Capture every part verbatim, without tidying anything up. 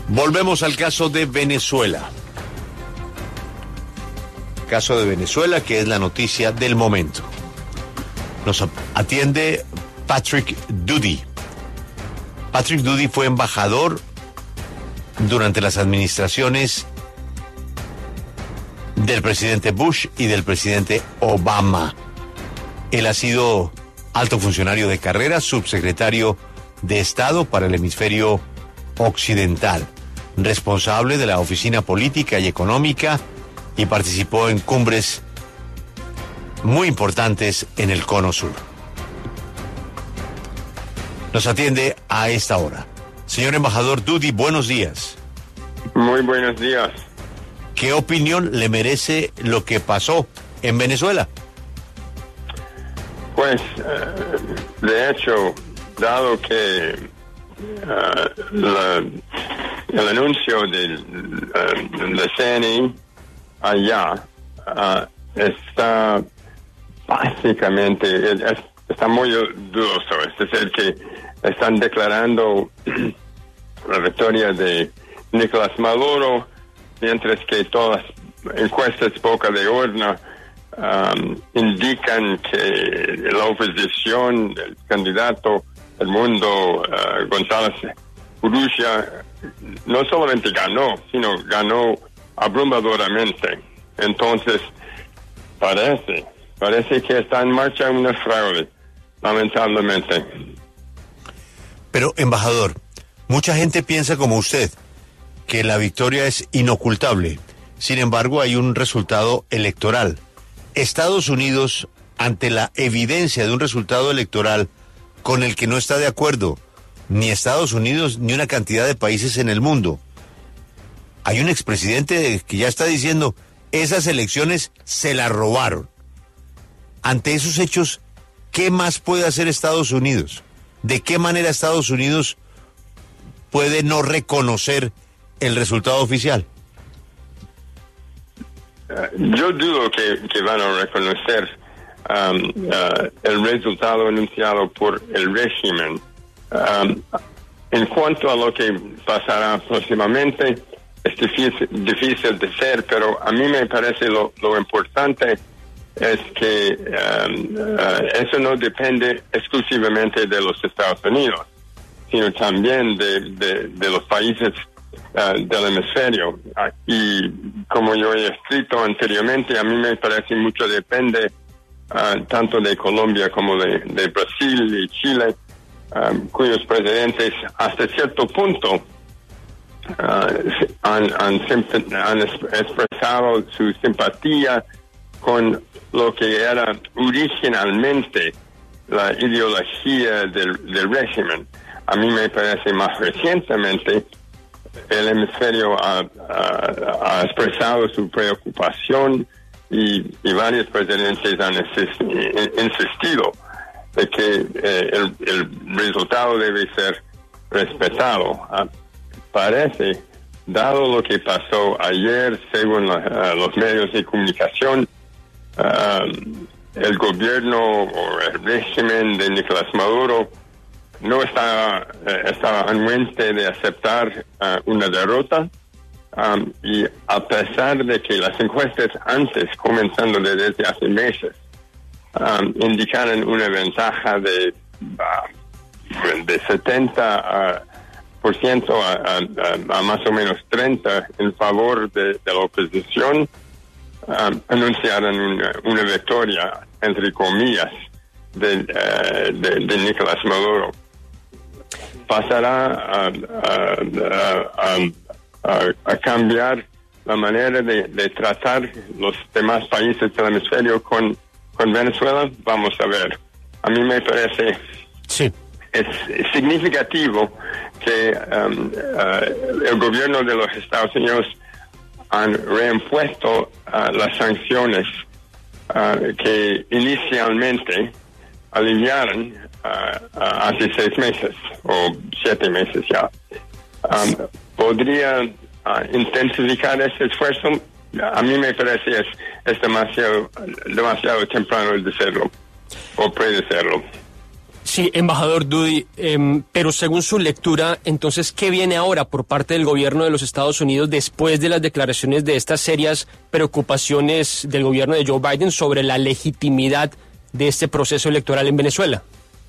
Volvemos al caso de Venezuela. Caso de Venezuela, que es la noticia del momento. Nos atiende Patrick Doody. Patrick Doody fue embajador durante las administraciones del presidente Bush y del presidente Obama. Él ha sido alto funcionario de carrera, subsecretario de Estado para el hemisferio occidental, responsable de la oficina política y económica, y participó en cumbres muy importantes en el Cono Sur. Nos atiende a esta hora. Señor embajador Doody, buenos días. Muy buenos días. ¿Qué opinión le merece lo que pasó en Venezuela? Pues, uh, de hecho, dado que uh, la, el anuncio del uh, de C N I allá uh, está básicamente, es, está muy dudoso, es decir, que están declarando la victoria de Nicolás Maduro, mientras que todas las encuestas boca de urna um, indican que la oposición, el candidato del mundo, uh, González Urrutia, no solamente ganó, sino ganó abrumadoramente. Entonces, parece, parece que está en marcha una fraude, lamentablemente. Pero, embajador, mucha gente piensa como usted, que la victoria es inocultable. Sin embargo, hay un resultado electoral. Estados Unidos, ante la evidencia de un resultado electoral con el que no está de acuerdo ni Estados Unidos ni una cantidad de países en el mundo, hay un expresidente que ya está diciendo, esas elecciones se las robaron. Ante esos hechos, ¿qué más puede hacer Estados Unidos? ¿De qué manera Estados Unidos puede no reconocer el resultado oficial? Uh, yo dudo que, que van a reconocer um, uh, el resultado anunciado por el régimen. Um, en cuanto a lo que pasará próximamente, es difícil, difícil de ser, pero a mí me parece lo, lo importante es que um, uh, eso no depende exclusivamente de los Estados Unidos, sino también de, de, de los países uh, del hemisferio. Uh, y como yo he escrito anteriormente, a mí me parece mucho depende uh, tanto de Colombia como de, de Brasil y Chile, um, cuyos presidentes hasta cierto punto Uh, han, han, han expresado su simpatía con lo que era originalmente la ideología del, del régimen. A mí me parece más recientemente el hemisferio ha, ha, ha expresado su preocupación y, y varios presidentes han insistido de que eh, el, el resultado debe ser respetado. Uh, Parece, dado lo que pasó ayer, según la, uh, los medios de comunicación, uh, el gobierno o el régimen de Nicolás Maduro no está, uh, está anuente de aceptar uh, una derrota, um, y a pesar de que las encuestas antes, comenzando desde hace meses, um, indicaron una ventaja de, uh, de setenta a por ciento a, a, a más o menos treinta en favor de, de la oposición, um, anunciaron una, una victoria, entre comillas, de, uh, de, de Nicolás Maduro. Pasará a, a, a, a, a cambiar la manera de, de tratar los demás países del hemisferio con, con Venezuela. Vamos a ver. A mí me parece... Sí. Es significativo que um, uh, el gobierno de los Estados Unidos han reimpuesto uh, las sanciones uh, que inicialmente aliviaron uh, uh, hace seis meses o siete meses ya. Um, ¿Podría uh, intensificar ese esfuerzo? A mí me parece es, es demasiado, demasiado temprano de hacerlo o predecirlo. Sí, embajador Dudy, eh, pero según su lectura, entonces, ¿qué viene ahora por parte del gobierno de los Estados Unidos después de las declaraciones de estas serias preocupaciones del gobierno de Joe Biden sobre la legitimidad de este proceso electoral en Venezuela?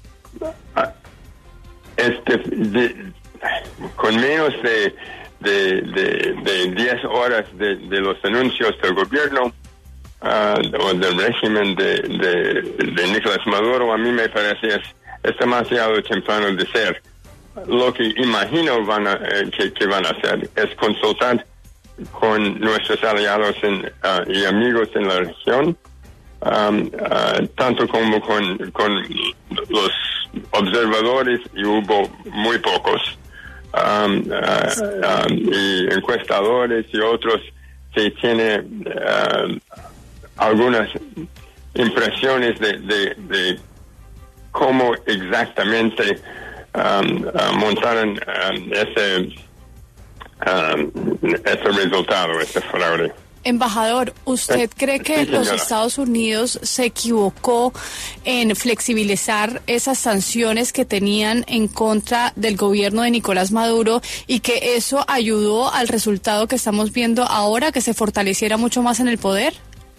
Este, de, con menos de de, de, de diez horas de, de los anuncios del gobierno uh, o del régimen de, de, de Nicolás Maduro, a mí me parece es, es demasiado temprano de ser. Lo que imagino van a, eh, que, que van a hacer es consultar con nuestros aliados en, uh, y amigos en la región, um, uh, tanto como con, con los observadores, y hubo muy pocos, um, uh, um, y encuestadores y otros que tienen uh, algunas impresiones de, de, de cómo exactamente um, uh, montaron um, ese, um, ese resultado, ese fraude. Embajador, ¿usted cree que sí, los Estados Unidos se equivocó en flexibilizar esas sanciones que tenían en contra del gobierno de Nicolás Maduro y que eso ayudó al resultado que estamos viendo ahora, que se fortaleciera mucho más en el poder?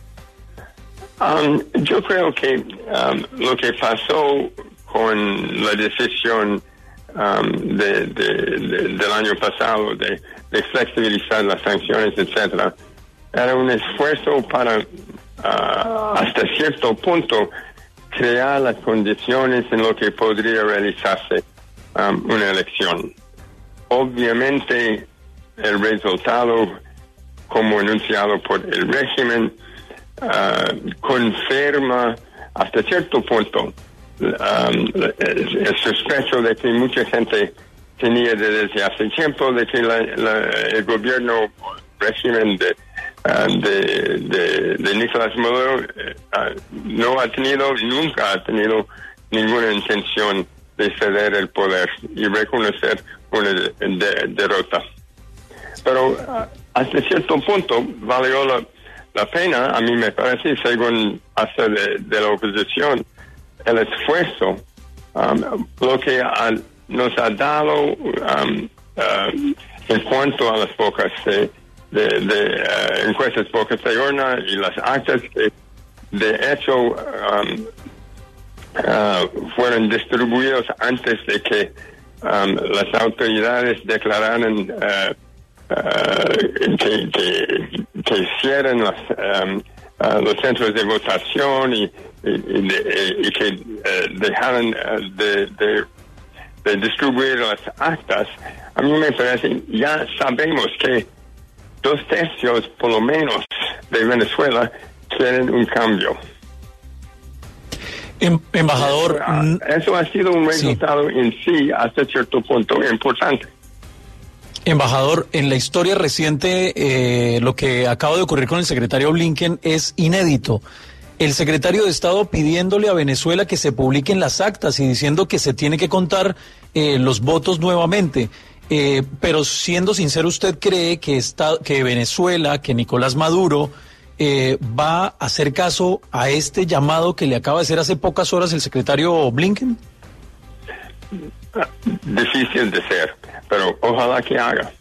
Um, yo creo que um, lo que pasó con la decisión um, de, de, de, del año pasado de, de flexibilizar las sanciones, etcétera, era un esfuerzo para, uh, hasta cierto punto, crear las condiciones en lo que podría realizarse um, una elección. Obviamente, el resultado, como anunciado por el régimen, uh, confirma hasta cierto punto um, el, el sospecho de que mucha gente tenía desde hace tiempo de que la, la, el gobierno, régimen de Uh, de, de, de Nicolás Maduro uh, no ha tenido, nunca ha tenido ninguna intención de ceder el poder y reconocer una de, de, derrota. Pero uh, hasta cierto punto valió la, la pena, a mí me parece, según hasta de, de la oposición, el esfuerzo, um, lo que ha, nos ha dado um, uh, en cuanto a las pocas eh, de, de uh, encuestas pocas de urna y las actas que de hecho um, uh, fueron distribuidos antes de que um, las autoridades declararan uh, uh, que, que, que cierren las, um, uh, los centros de votación y, y, y, de, y que uh, dejaran uh, de, de, de distribuir las actas. A mí me parece, ya sabemos que dos tercios, por lo menos, de Venezuela quieren un cambio. Em, embajador... Eso, eso ha sido un resultado sí. en sí, hasta cierto punto, importante. Embajador, en la historia reciente, eh, lo que acaba de ocurrir con el secretario Blinken es inédito. El secretario de Estado pidiéndole a Venezuela que se publiquen las actas y diciendo que se tiene que contar eh, los votos nuevamente. Eh, pero siendo sincero, ¿usted cree que, está, que Venezuela, que Nicolás Maduro eh, va a hacer caso a este llamado que le acaba de hacer hace pocas horas el secretario Blinken? Difícil de ser, pero ojalá que haga.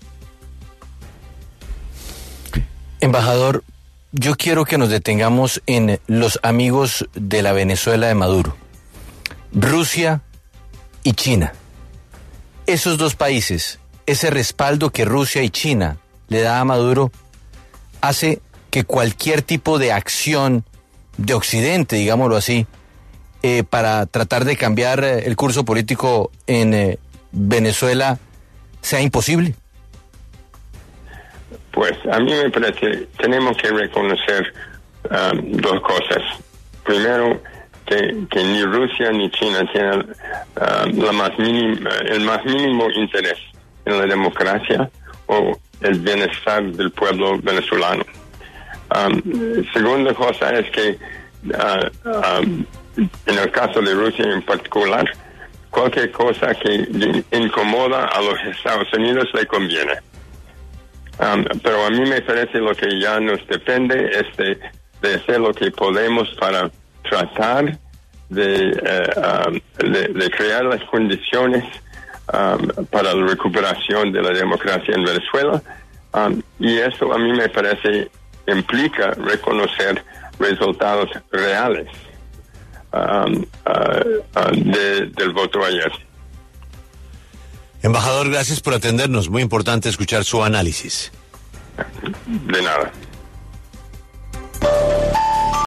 Embajador, yo quiero que nos detengamos en los amigos de la Venezuela de Maduro, Rusia y China. Esos dos países, ese respaldo que Rusia y China le da a Maduro, hace que cualquier tipo de acción de Occidente, digámoslo así, eh, para tratar de cambiar el curso político en eh, Venezuela, sea imposible. Pues a mí me parece, tenemos que reconocer um, dos cosas. Primero, Que, que ni Rusia ni China tienen uh, la más mínima, el más mínimo interés en la democracia o el bienestar del pueblo venezolano. Um, segunda cosa es que uh, um, en el caso de Rusia en particular, cualquier cosa que incomoda a los Estados Unidos le conviene. Um, pero a mí me parece lo que ya nos depende es de, de hacer lo que podemos para tratar de, eh, um, de, de crear las condiciones um, para la recuperación de la democracia en Venezuela, um, y eso a mí me parece implica reconocer resultados reales um, uh, uh, de, del voto ayer. Embajador, gracias por atendernos. Muy importante escuchar su análisis. De nada.